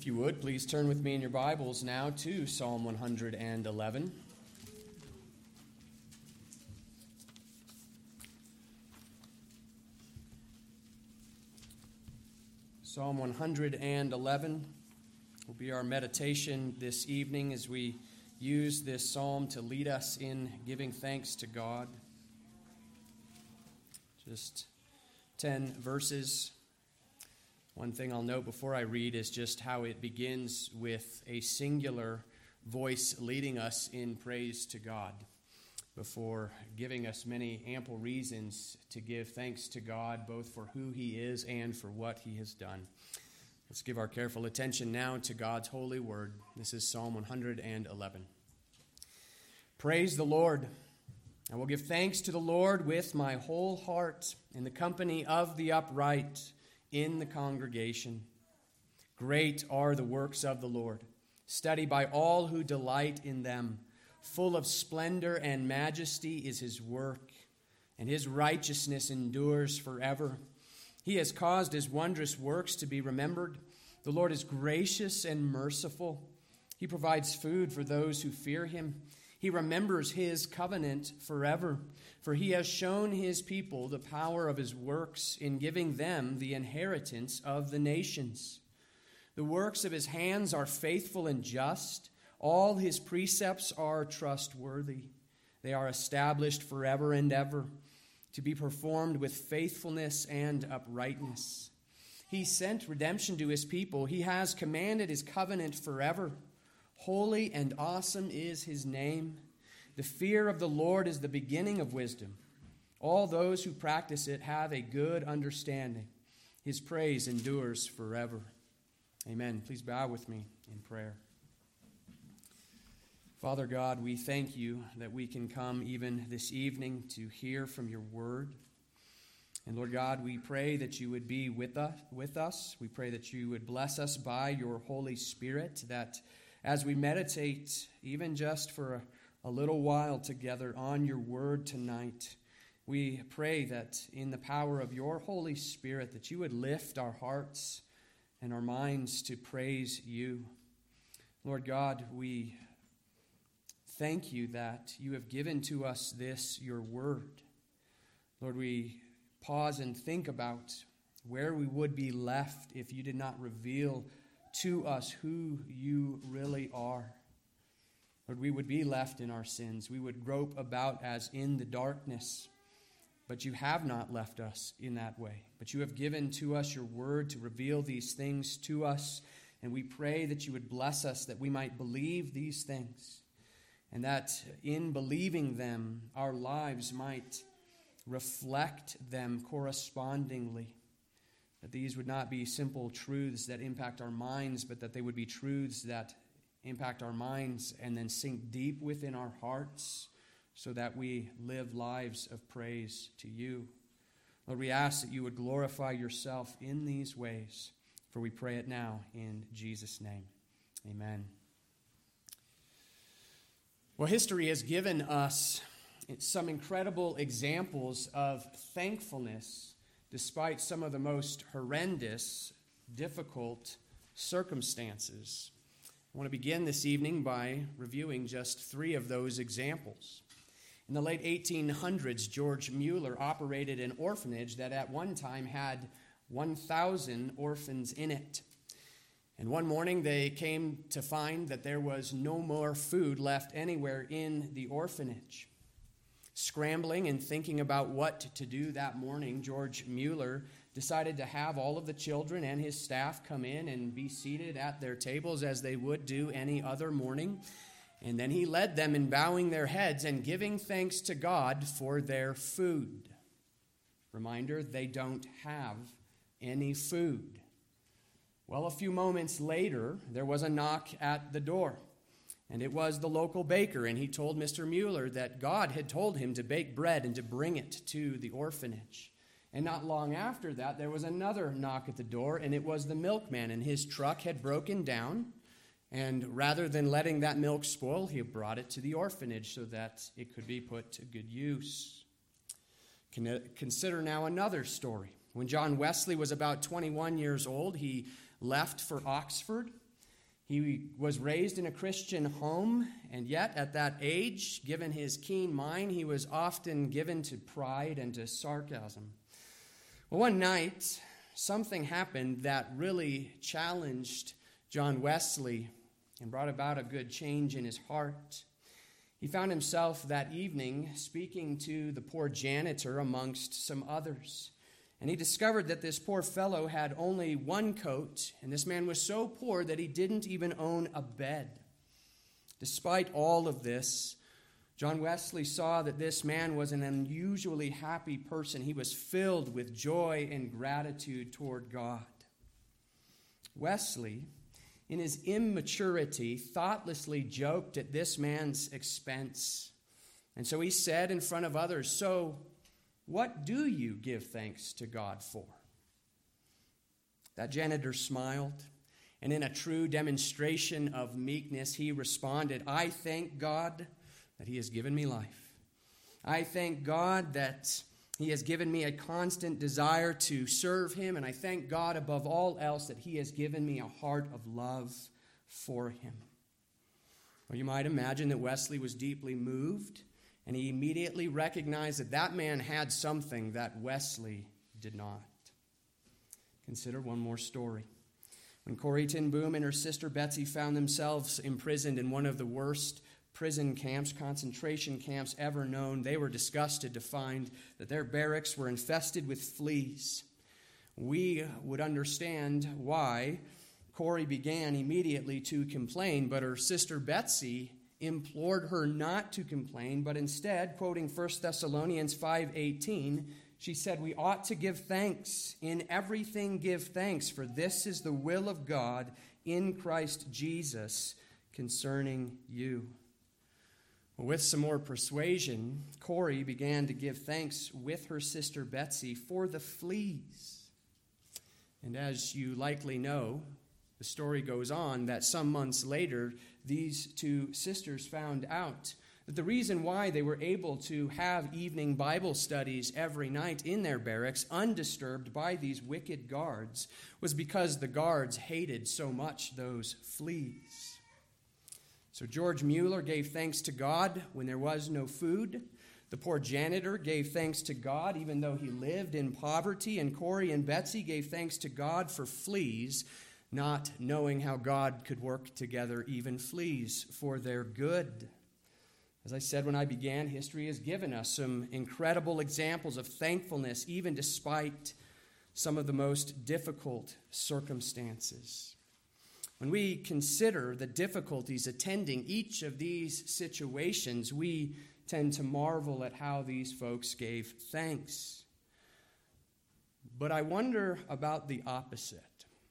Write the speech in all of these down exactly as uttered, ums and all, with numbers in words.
If you would, please turn with me in your Bibles now to Psalm one hundred eleven. Psalm one hundred eleven will be our meditation this evening as we use this psalm to lead us in giving thanks to God. Just ten verses. One thing I'll note before I read is just how it begins with a singular voice leading us in praise to God, before giving us many ample reasons to give thanks to God, both for who He is and for what He has done. Let's give our careful attention now to God's holy word. This is Psalm one hundred eleven. Praise the Lord. I will give thanks to the Lord with my whole heart in the company of the upright in the congregation. Great are the works of the Lord, studied by all who delight in them. Full of splendor and majesty is His work, and His righteousness endures forever. He has caused His wondrous works to be remembered. The Lord is gracious and merciful. He provides food for those who fear Him. He remembers His covenant forever, for He has shown His people the power of His works in giving them the inheritance of the nations. The works of His hands are faithful and just. All His precepts are trustworthy. They are established forever and ever, to be performed with faithfulness and uprightness. He sent redemption to His people. He has commanded His covenant forever. Holy and awesome is His name. The fear of the Lord is the beginning of wisdom. All those who practice it have a good understanding. His praise endures forever. Amen. Please bow with me in prayer. Father God, we thank You that we can come even this evening to hear from Your word. And Lord God, we pray that You would be with us. With us. We pray that You would bless us by Your Holy Spirit, that as we meditate, even just for a, a little while together on Your word tonight, we pray that in the power of Your Holy Spirit, that You would lift our hearts and our minds to praise You. Lord God, we thank You that You have given to us this, Your word. Lord, we pause and think about where we would be left if You did not reveal to us who You really are. Lord, we would be left in our sins. We would grope about as in the darkness. But You have not left us in that way. But You have given to us Your word to reveal these things to us. And we pray that You would bless us, that we might believe these things. And that in believing them, our lives might reflect them correspondingly. That these would not be simple truths that impact our minds, but that they would be truths that impact our minds and then sink deep within our hearts so that we live lives of praise to You. Lord, we ask that You would glorify Yourself in these ways, for we pray it now in Jesus' name. Amen. Well, history has given us some incredible examples of thankfulness despite some of the most horrendous, difficult circumstances. I want to begin this evening by reviewing just three of those examples. In the late eighteen hundreds, George Mueller operated an orphanage that at one time had one thousand orphans in it. And one morning they came to find that there was no more food left anywhere in the orphanage. Scrambling and thinking about what to do that morning, George Mueller decided to have all of the children and his staff come in and be seated at their tables as they would do any other morning. And then he led them in bowing their heads and giving thanks to God for their food. Reminder, they don't have any food. Well, a few moments later, there was a knock at the door. And it was the local baker, and he told Mister Mueller that God had told him to bake bread and to bring it to the orphanage. And not long after that, there was another knock at the door, and it was the milkman, and his truck had broken down. And rather than letting that milk spoil, he brought it to the orphanage so that it could be put to good use. Consider now another story. When John Wesley was about twenty-one years old, he left for Oxford. He was raised in a Christian home, and yet at that age, given his keen mind, he was often given to pride and to sarcasm. Well, one night, something happened that really challenged John Wesley and brought about a good change in his heart. He found himself that evening speaking to the poor janitor amongst some others. And he discovered that this poor fellow had only one coat, and this man was so poor that he didn't even own a bed. Despite all of this, John Wesley saw that this man was an unusually happy person. He was filled with joy and gratitude toward God. Wesley, in his immaturity, thoughtlessly joked at this man's expense. And so he said in front of others, "So, what do you give thanks to God for?" That janitor smiled, and in a true demonstration of meekness, he responded, "I thank God that He has given me life. I thank God that He has given me a constant desire to serve Him, and I thank God above all else that He has given me a heart of love for Him." Well, you might imagine that Wesley was deeply moved, and he immediately recognized that that man had something that Wesley did not. Consider one more story. When Corrie ten Boom and her sister Betsy found themselves imprisoned in one of the worst prison camps, concentration camps ever known, they were disgusted to find that their barracks were infested with fleas. We would understand why Corrie began immediately to complain, but her sister Betsy implored her not to complain, but instead, quoting First Thessalonians five eighteen, she said, "We ought to give thanks. In everything give thanks, for this is the will of God in Christ Jesus concerning you." Well, with some more persuasion, Corrie began to give thanks with her sister Betsy for the fleas. And as you likely know, the story goes on that some months later, these two sisters found out that the reason why they were able to have evening Bible studies every night in their barracks, undisturbed by these wicked guards, was because the guards hated so much those fleas. So George Mueller gave thanks to God when there was no food. The poor janitor gave thanks to God even though he lived in poverty. And Corrie and Betsy gave thanks to God for fleas, not knowing how God could work together even fleas for their good. As I said when I began, history has given us some incredible examples of thankfulness, even despite some of the most difficult circumstances. When we consider the difficulties attending each of these situations, we tend to marvel at how these folks gave thanks. But I wonder about the opposite.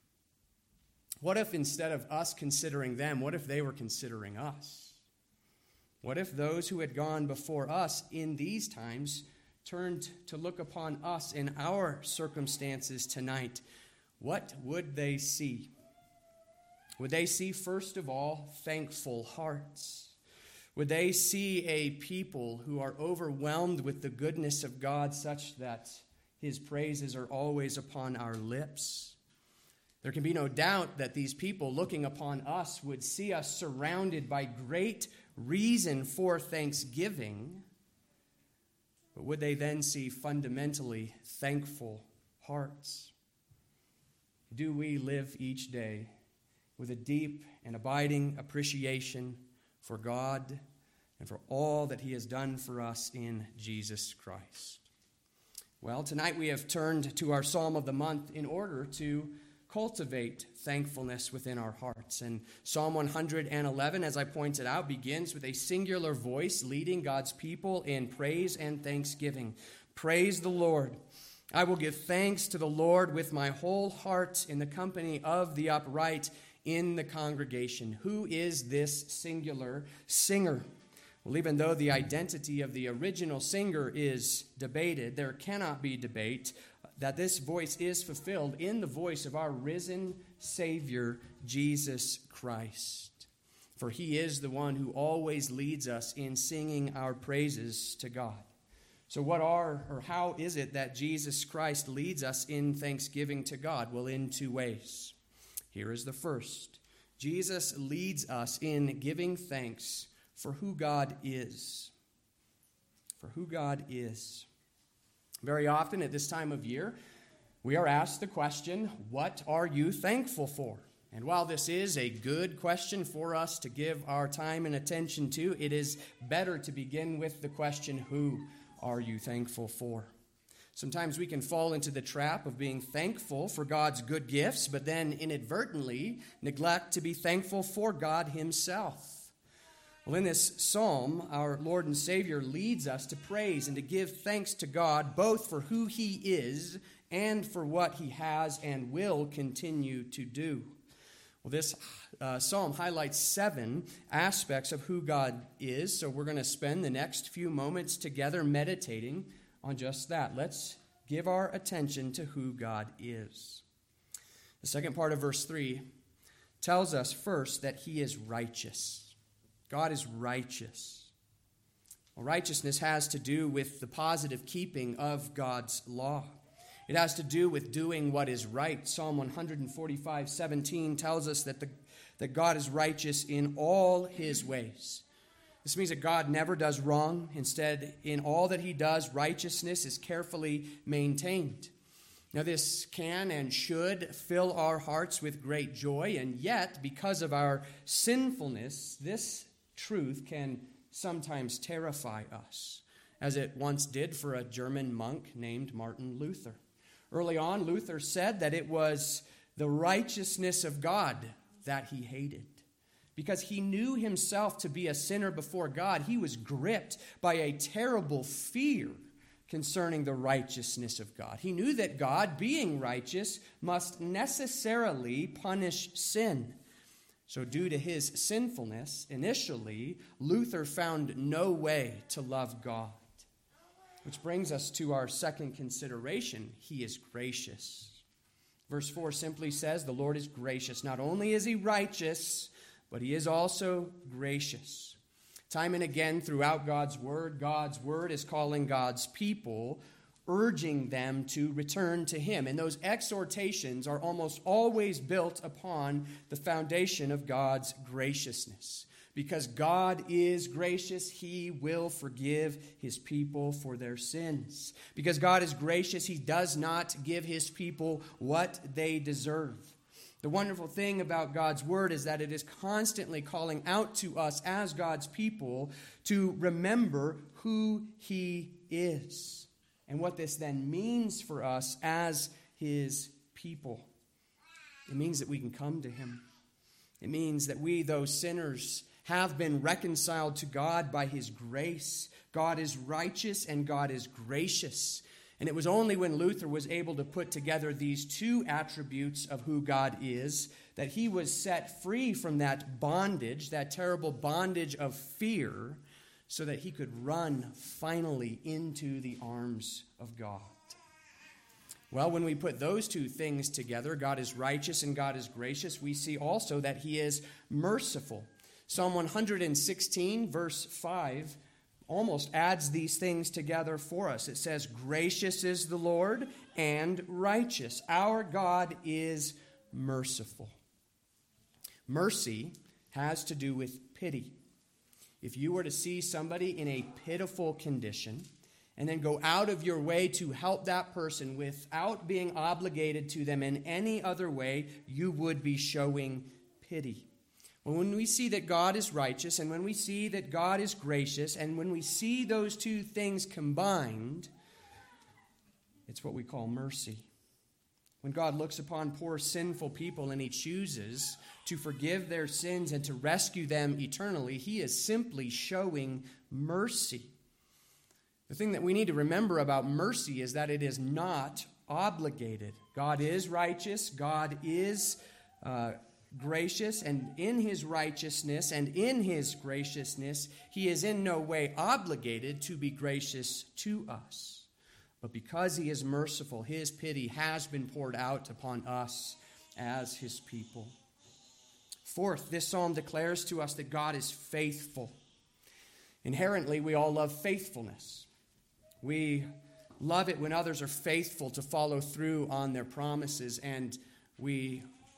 What if instead of us considering them, what if they were considering us? What if those who had gone before us in these times turned to look upon us in our circumstances tonight? What would they see? Would they see, first of all, thankful hearts? Would they see a people who are overwhelmed with the goodness of God such that His praises are always upon our lips? There can be no doubt that these people looking upon us would see us surrounded by great reason for thanksgiving. But would they then see fundamentally thankful hearts? Do we live each day with a deep and abiding appreciation for God and for all that He has done for us in Jesus Christ? Well, tonight we have turned to our Psalm of the Month in order to cultivate thankfulness within our hearts. And Psalm one hundred eleven, as I pointed out, begins with a singular voice leading God's people in praise and thanksgiving. Praise the Lord. I will give thanks to the Lord with my whole heart in the company of the upright in the congregation. Who is this singular singer? Well, even though the identity of the original singer is debated, there cannot be debate that this voice is fulfilled in the voice of our risen Savior, Jesus Christ. For He is the one who always leads us in singing our praises to God. So what are, or how is it that Jesus Christ leads us in thanksgiving to God? Well, in two ways. Here is the first. Jesus leads us in giving thanks for who God is. For who God is. Very often at this time of year, we are asked the question, what are you thankful for? And while this is a good question for us to give our time and attention to, it is better to begin with the question, who are you thankful for? Sometimes we can fall into the trap of being thankful for God's good gifts, but then inadvertently neglect to be thankful for God himself. Well, in this psalm, our Lord and Savior leads us to praise and to give thanks to God, both for who he is and for what he has and will continue to do. Well, this uh, psalm highlights seven aspects of who God is, so we're going to spend the next few moments together meditating on just that. Let's give our attention to who God is. The second part of verse three tells us first that he is righteous. God is righteous. Well, righteousness has to do with the positive keeping of God's law. It has to do with doing what is right. Psalm one forty-five, seventeen tells us that, the, that God is righteous in all his ways. This means that God never does wrong. Instead, in all that he does, righteousness is carefully maintained. Now, this can and should fill our hearts with great joy, and yet, because of our sinfulness, this truth can sometimes terrify us, as it once did for a German monk named Martin Luther. Early on, Luther said that it was the righteousness of God that he hated. Because he knew himself to be a sinner before God, he was gripped by a terrible fear concerning the righteousness of God. He knew that God, being righteous, must necessarily punish sin. So due to his sinfulness, initially, Luther found no way to love God. Which brings us to our second consideration. He is gracious. Verse four simply says, the Lord is gracious. Not only is he righteous, but he is also gracious. Time and again throughout God's word, God's word is calling God's people, urging them to return to him. And those exhortations are almost always built upon the foundation of God's graciousness. Because God is gracious, he will forgive his people for their sins. Because God is gracious, he does not give his people what they deserve. The wonderful thing about God's word is that it is constantly calling out to us as God's people to remember who he is and what this then means for us as his people. It means that we can come to him. It means that we, though sinners, have been reconciled to God by his grace. God is righteous and God is gracious. And it was only when Luther was able to put together these two attributes of who God is that he was set free from that bondage, that terrible bondage of fear, so that he could run finally into the arms of God. Well, when we put those two things together, God is righteous and God is gracious, we see also that he is merciful. Psalm one sixteen, verse five, almost adds these things together for us. It says, gracious is the Lord and righteous. Our God is merciful. Mercy has to do with pity. If you were to see somebody in a pitiful condition and then go out of your way to help that person without being obligated to them in any other way, you would be showing pity. When we see that God is righteous and when we see that God is gracious and when we see those two things combined, it's what we call mercy. When God looks upon poor sinful people and he chooses to forgive their sins and to rescue them eternally, he is simply showing mercy. The thing that we need to remember about mercy is that it is not obligated. God is righteous, God is uh, gracious, and in his righteousness and in his graciousness, he is in no way obligated to be gracious to us. But because he is merciful, his pity has been poured out upon us as his people. Fourth, this psalm declares to us that God is faithful. Inherently, we all love faithfulness. We love it when others are faithful to follow through on their promises, and we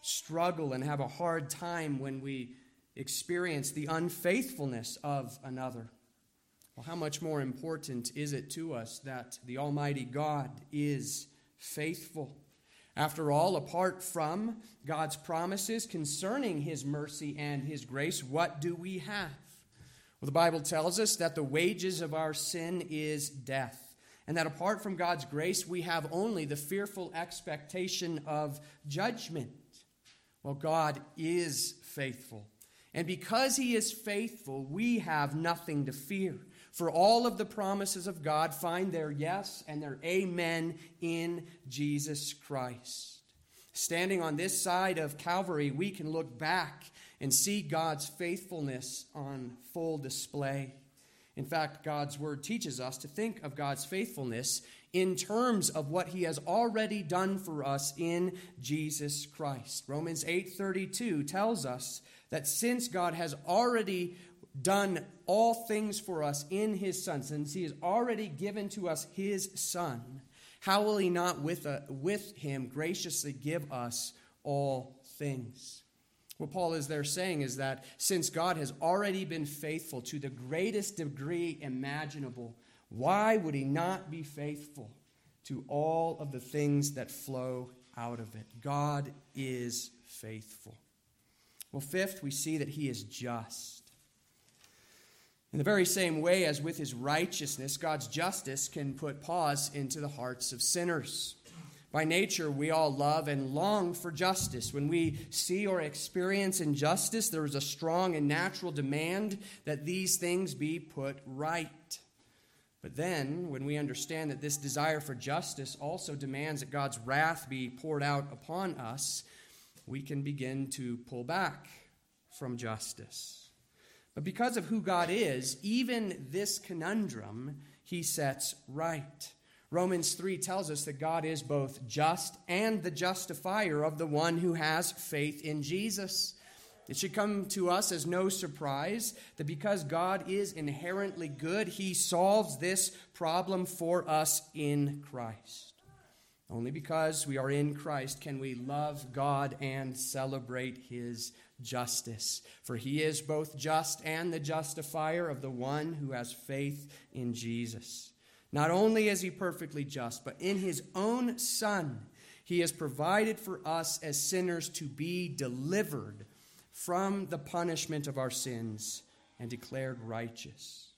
struggle and have a hard time when we experience the unfaithfulness of another. Well, how much more important is it to us that the Almighty God is faithful? After all, apart from God's promises concerning His mercy and His grace, what do we have? Well, the Bible tells us that the wages of our sin is death, and that apart from God's grace, we have only the fearful expectation of judgment. Well, God is faithful, and because He is faithful, we have nothing to fear. For all of the promises of God find their yes and their amen in Jesus Christ. Standing on this side of Calvary, we can look back and see God's faithfulness on full display. In fact, God's word teaches us to think of God's faithfulness in terms of what He has already done for us in Jesus Christ. Romans eight thirty-two tells us that since God has already done all things for us in His Son, since He has already given to us His Son, how will He not with, uh, with Him graciously give us all things? What Paul is there saying is that since God has already been faithful to the greatest degree imaginable, why would He not be faithful to all of the things that flow out of it? God is faithful. Well, fifth, we see that He is just. In the very same way as with His righteousness, God's justice can put pause into the hearts of sinners. By nature, we all love and long for justice. When we see or experience injustice, there is a strong and natural demand that these things be put right. But then, when we understand that this desire for justice also demands that God's wrath be poured out upon us, we can begin to pull back from justice. But because of who God is, even this conundrum He sets right. Romans three tells us that God is both just and the justifier of the one who has faith in Jesus. It should come to us as no surprise that because God is inherently good, He solves this problem for us in Christ. Only because we are in Christ can we love God and celebrate His justice. For He is both just and the justifier of the one who has faith in Jesus. Not only is He perfectly just, but in His own Son, He has provided for us as sinners to be delivered from the punishment of our sins and declared righteous.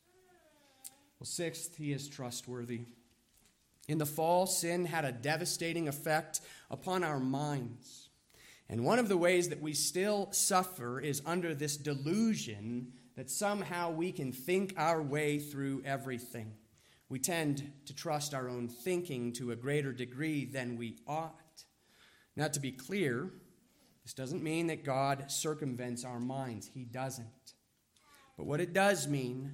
Well, sixth, He is trustworthy. In the fall, sin had a devastating effect upon our minds. And one of the ways that we still suffer is under this delusion that somehow we can think our way through everything. We tend to trust our own thinking to a greater degree than we ought. Now, to be clear, this doesn't mean that God circumvents our minds. He doesn't. But what it does mean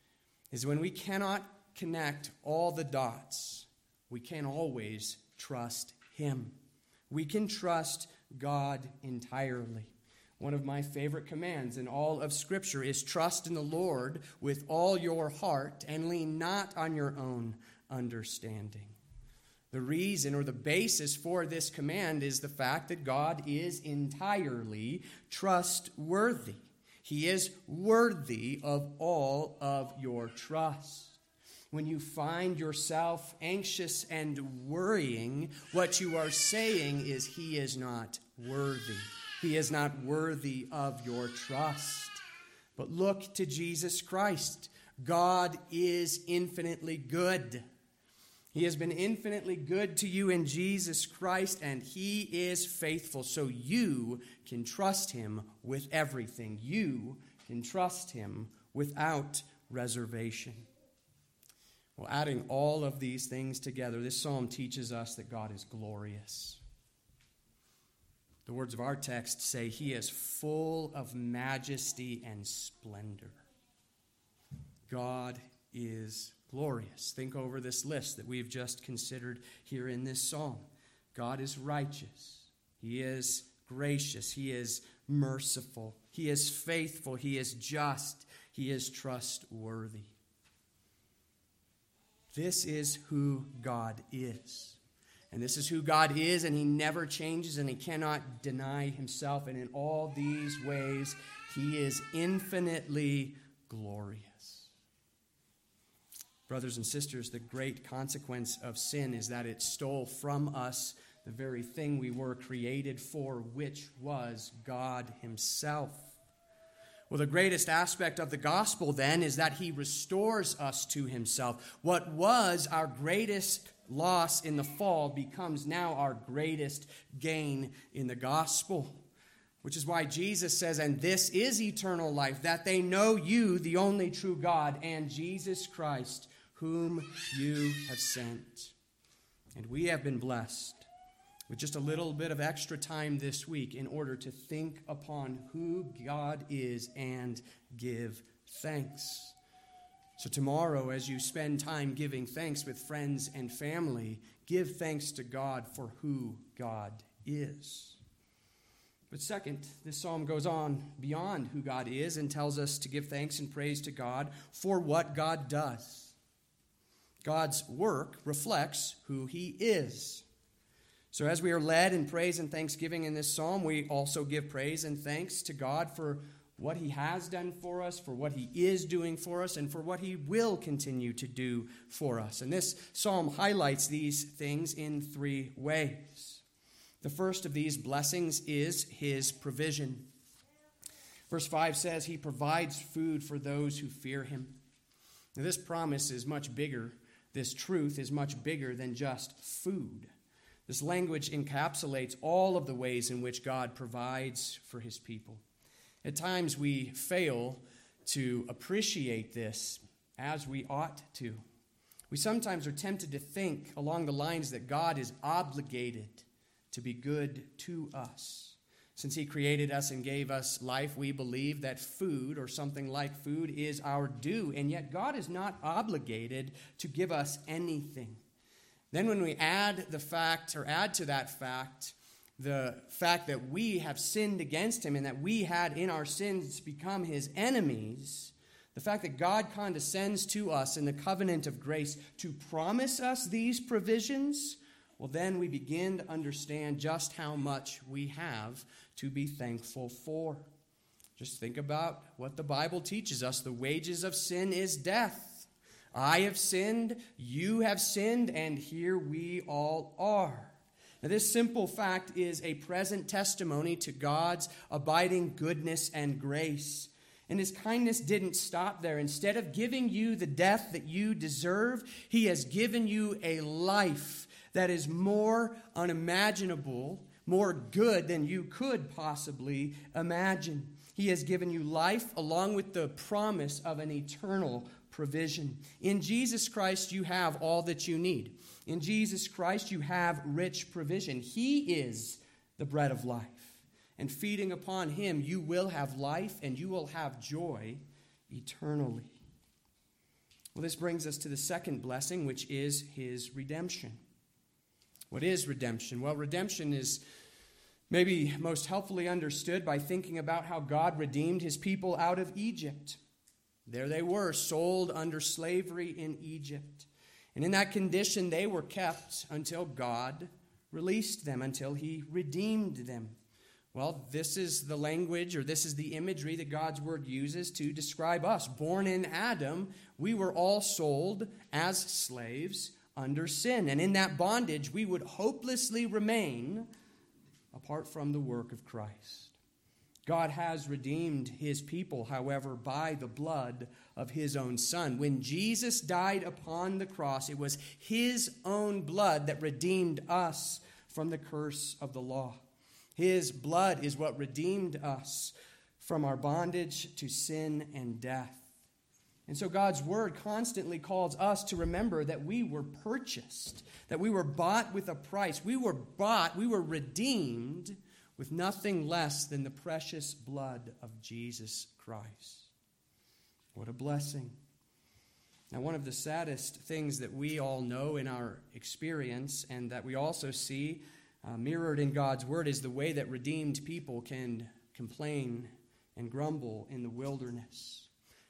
is when we cannot connect all the dots, we can always trust Him. We can trust God entirely. One of my favorite commands in all of Scripture is trust in the Lord with all your heart and lean not on your own understanding. The reason or the basis for this command is the fact that God is entirely trustworthy. He is worthy of all of your trust. When you find yourself anxious and worrying, what you are saying is He is not worthy. He is not worthy of your trust. But look to Jesus Christ. God is infinitely good. He has been infinitely good to you in Jesus Christ, and He is faithful. So you can trust Him with everything. You can trust Him without reservation. Well, adding all of these things together, this psalm teaches us that God is glorious. The words of our text say He is full of majesty and splendor. God is glorious. Think over this list that we've just considered here in this psalm. God is righteous. He is gracious. He is merciful. He is faithful. He is just. He is trustworthy. This is who God is. And this is who God is, and he never changes, and he cannot deny himself. And in all these ways, he is infinitely glorious. Brothers and sisters, the great consequence of sin is that it stole from us the very thing we were created for, which was God himself. Well, the greatest aspect of the gospel, then, is that he restores us to himself. What was our greatest loss in the fall becomes now our greatest gain in the gospel. Which is why Jesus says, and this is eternal life, that they know you, the only true God, and Jesus Christ, whom you have sent. And we have been blessed with just a little bit of extra time this week in order to think upon who God is and give thanks. So tomorrow, as you spend time giving thanks with friends and family, give thanks to God for who God is. But second, this psalm goes on beyond who God is and tells us to give thanks and praise to God for what God does. God's work reflects who he is. So as we are led in praise and thanksgiving in this psalm, we also give praise and thanks to God for what he has done for us, for what he is doing for us, and for what he will continue to do for us. And this psalm highlights these things in three ways. The first of these blessings is his provision. Verse five says he provides food for those who fear him. Now, this promise is much bigger. This truth is much bigger than just food. This language encapsulates all of the ways in which God provides for his people. At times we fail to appreciate this as we ought to. We sometimes are tempted to think along the lines that God is obligated to be good to us. Since he created us and gave us life, we believe that food or something like food is our due, and yet God is not obligated to give us anything. Then when we add the fact, or add to that fact, the fact that we have sinned against him and that we had in our sins become his enemies, the fact that God condescends to us in the covenant of grace to promise us these provisions, well, then we begin to understand just how much we have to be thankful for. Just think about what the Bible teaches us. The wages of sin is death. I have sinned, you have sinned, and here we all are. Now, this simple fact is a present testimony to God's abiding goodness and grace. And his kindness didn't stop there. Instead of giving you the death that you deserve, he has given you a life that is more unimaginable, more good than you could possibly imagine. He has given you life along with the promise of an eternal provision. In Jesus Christ, you have all that you need. In Jesus Christ, you have rich provision. He is the bread of life. And feeding upon him, you will have life and you will have joy eternally. Well, this brings us to the second blessing, which is his redemption. What is redemption? Well, redemption is maybe most helpfully understood by thinking about how God redeemed his people out of Egypt. There they were, sold under slavery in Egypt. And in that condition, they were kept until God released them, until he redeemed them. Well, this is the language, or this is the imagery that God's word uses to describe us. Born in Adam, we were all sold as slaves under sin. And in that bondage, we would hopelessly remain apart from the work of Christ. God has redeemed his people, however, by the blood of his own Son. When Jesus died upon the cross, it was his own blood that redeemed us from the curse of the law. His blood is what redeemed us from our bondage to sin and death. And so God's word constantly calls us to remember that we were purchased, that we were bought with a price. We were bought, we were redeemed with nothing less than the precious blood of Jesus Christ. What a blessing. Now, one of the saddest things that we all know in our experience and that we also see uh, mirrored in God's word is the way that redeemed people can complain and grumble in the wilderness.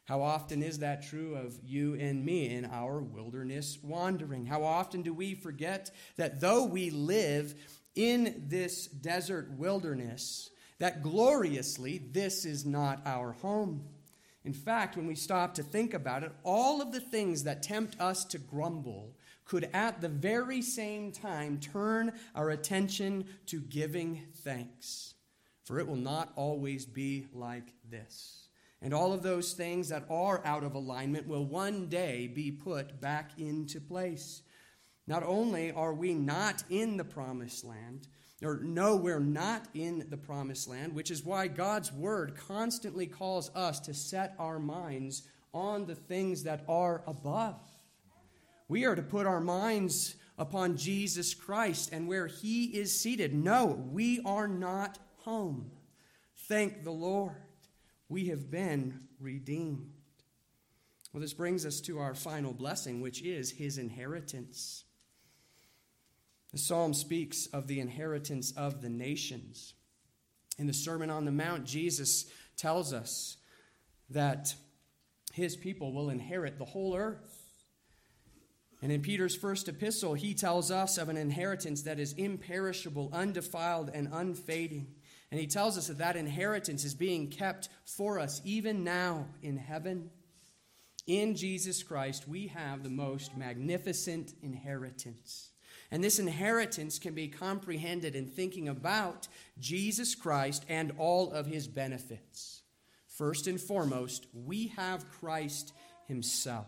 How often is that true of you and me in our wilderness wandering? How often do we forget that though we live in this desert wilderness, that gloriously this is not our home? In fact, when we stop to think about it, all of the things that tempt us to grumble could at the very same time turn our attention to giving thanks. For it will not always be like this. And all of those things that are out of alignment will one day be put back into place. Not only are we not in the promised land, or no, we're not in the promised land, which is why God's word constantly calls us to set our minds on the things that are above. We are to put our minds upon Jesus Christ and where he is seated. No, we are not home. Thank the Lord. We have been redeemed. Well, this brings us to our final blessing, which is his inheritance. The psalm speaks of the inheritance of the nations. In the Sermon on the Mount, Jesus tells us that his people will inherit the whole earth. And in Peter's first epistle, he tells us of an inheritance that is imperishable, undefiled, and unfading. And he tells us that that inheritance is being kept for us even now in heaven. In Jesus Christ, we have the most magnificent inheritance. And this inheritance can be comprehended in thinking about Jesus Christ and all of his benefits. First and foremost, we have Christ himself.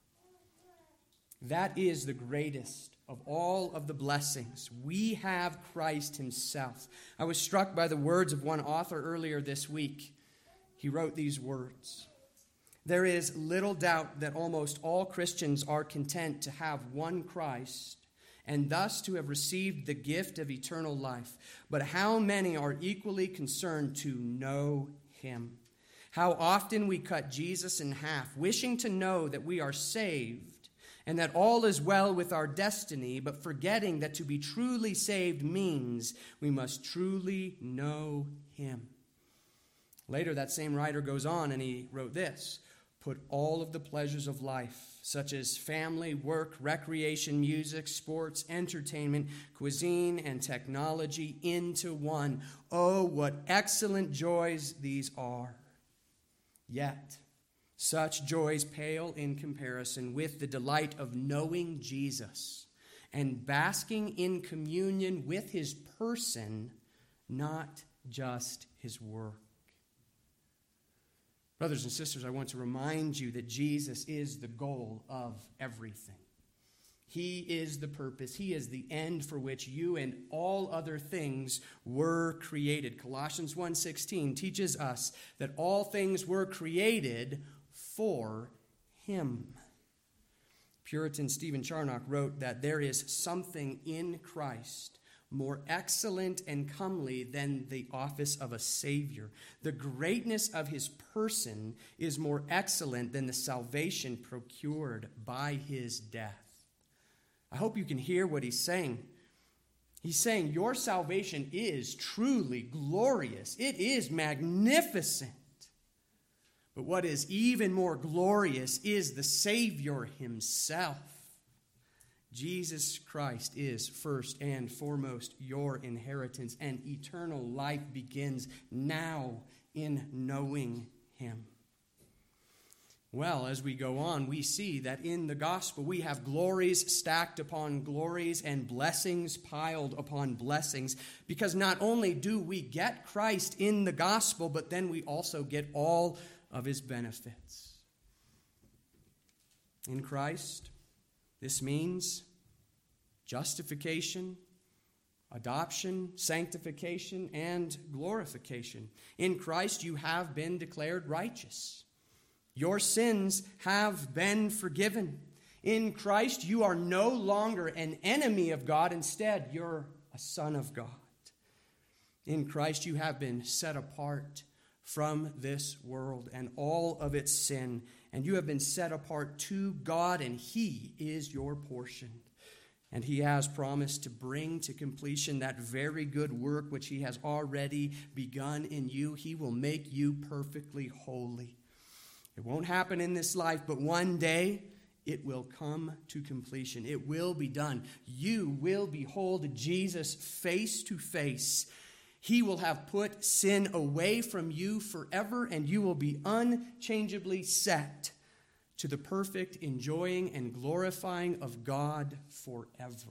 That is the greatest of all of the blessings. We have Christ himself. I was struck by the words of one author earlier this week. He wrote these words: "There is little doubt that almost all Christians are content to have one Christ and thus to have received the gift of eternal life. But how many are equally concerned to know him? How often we cut Jesus in half, wishing to know that we are saved and that all is well with our destiny, but forgetting that to be truly saved means we must truly know him." Later, that same writer goes on and he wrote this: "Put all of the pleasures of life, such as family, work, recreation, music, sports, entertainment, cuisine, and technology, into one. Oh, what excellent joys these are! Yet, such joys pale in comparison with the delight of knowing Jesus and basking in communion with his person, not just his work." Brothers and sisters, I want to remind you that Jesus is the goal of everything. He is the purpose. He is the end for which you and all other things were created. Colossians one sixteen teaches us that all things were created for him. Puritan Stephen Charnock wrote that there is something in Christ more excellent and comely than the office of a Savior. The greatness of his person is more excellent than the salvation procured by his death. I hope you can hear what he's saying. He's saying your salvation is truly glorious. It is magnificent. But what is even more glorious is the Savior himself. Jesus Christ is first and foremost your inheritance, and eternal life begins now in knowing him. Well, as we go on, we see that in the gospel we have glories stacked upon glories and blessings piled upon blessings, because not only do we get Christ in the gospel, but then we also get all of his benefits. In Christ, this means justification, adoption, sanctification, and glorification. In Christ, you have been declared righteous. Your sins have been forgiven. In Christ, you are no longer an enemy of God. Instead, you're a son of God. In Christ, you have been set apart from this world and all of its sin, and you have been set apart to God, and he is your portion. And he has promised to bring to completion that very good work which he has already begun in you. He will make you perfectly holy. It won't happen in this life, but one day it will come to completion. It will be done. You will behold Jesus face to face. He will have put sin away from you forever, and you will be unchangeably set to the perfect enjoying and glorifying of God forever.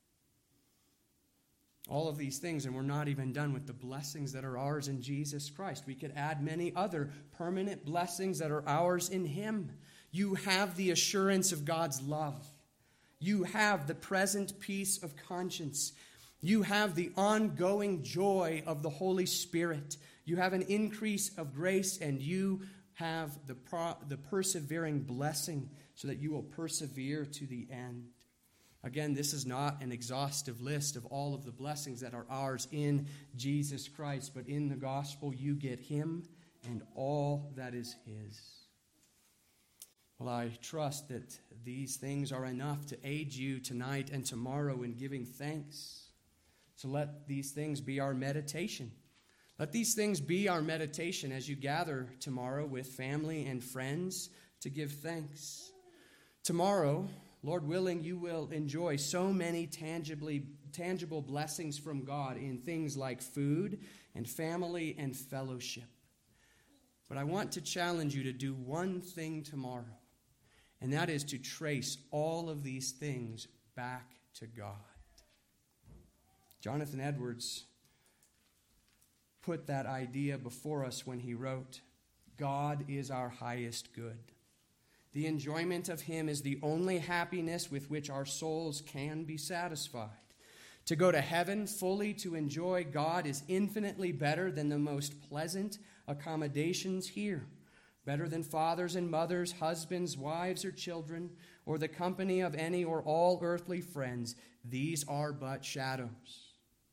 All of these things, and we're not even done with the blessings that are ours in Jesus Christ. We could add many other permanent blessings that are ours in Him. You have the assurance of God's love. You have the present peace of conscience. You have the ongoing joy of the Holy Spirit. You have an increase of grace, and you have the, pro- the persevering blessing so that you will persevere to the end. Again, this is not an exhaustive list of all of the blessings that are ours in Jesus Christ, but in the gospel you get Him and all that is His. Well, I trust that these things are enough to aid you tonight and tomorrow in giving thanks. So let these things be our meditation. Let these things be our meditation as you gather tomorrow with family and friends to give thanks. Tomorrow, Lord willing, you will enjoy so many tangibly, tangible blessings from God in things like food and family and fellowship. But I want to challenge you to do one thing tomorrow, and that is to trace all of these things back to God. Jonathan Edwards put that idea before us when he wrote, God is our highest good. The enjoyment of Him is the only happiness with which our souls can be satisfied. To go to heaven fully to enjoy God is infinitely better than the most pleasant accommodations here. Better than fathers and mothers, husbands, wives, or children, or the company of any or all earthly friends. These are but shadows.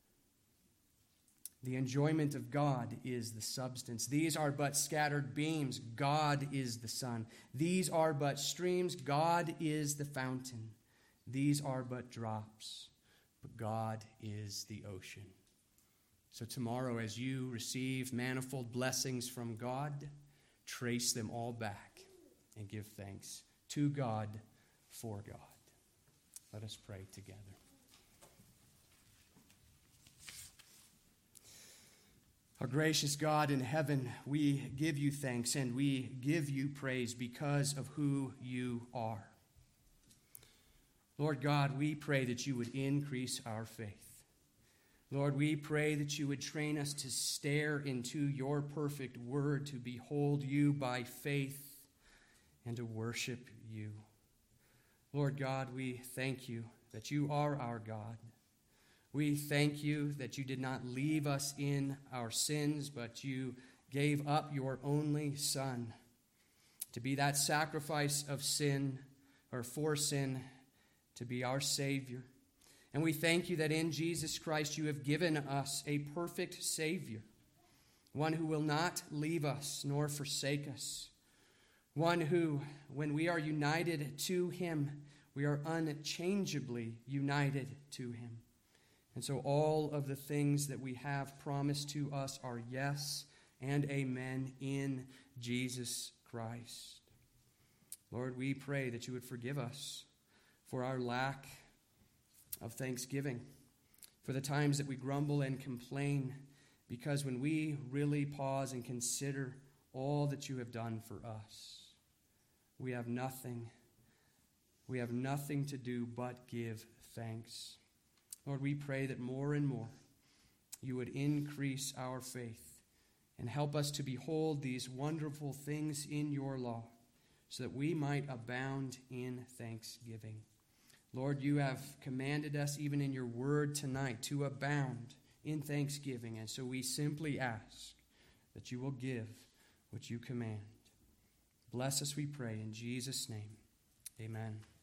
The enjoyment of God is the substance. These are but scattered beams. God is the sun. These are but streams. God is the fountain. These are but drops. But God is the ocean. So tomorrow, as you receive manifold blessings from God, trace them all back and give thanks to God for God. Let us pray together. Our gracious God in heaven, we give you thanks and we give you praise because of who you are. Lord God, we pray that you would increase our faith. Lord, we pray that you would train us to stare into your perfect word, to behold you by faith, and to worship you. Lord God, we thank you that you are our God. We thank you that you did not leave us in our sins, but you gave up your only Son to be that sacrifice of sin, or for sin, to be our Savior. And we thank you that in Jesus Christ you have given us a perfect Savior, one who will not leave us nor forsake us, one who, when we are united to him, we are unchangeably united to him. And so all of the things that we have promised to us are yes and amen in Jesus Christ. Lord, we pray that you would forgive us for our lack of thanksgiving, for the times that we grumble and complain, because when we really pause and consider all that you have done for us, we have nothing, we have nothing to do but give thanks. Lord, we pray that more and more you would increase our faith and help us to behold these wonderful things in your law so that we might abound in thanksgiving. Lord, you have commanded us even in your word tonight to abound in thanksgiving, and so we simply ask that you will give what you command. Bless us, we pray, in Jesus' name. Amen.